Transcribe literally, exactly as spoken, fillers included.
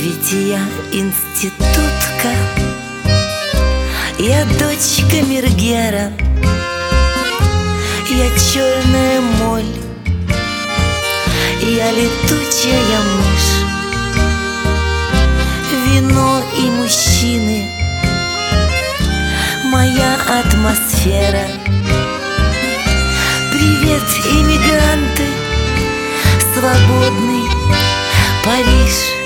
Ведь я институтка, я дочка Мергера, я черная моль, я летучая мышь. Вино и мужчины — моя атмосфера. Привет, иммигранты, свободный Париж.